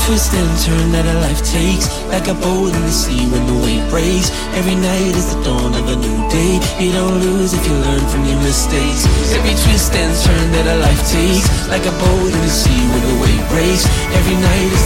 twist and turn that a life takes, like a boat in the sea when the wave breaks. Every night is the dawn of a new day. You don't lose if you learn from your mistakes. Every twist and turn that a life takes, like a boat in the sea when the wave breaks. Every night is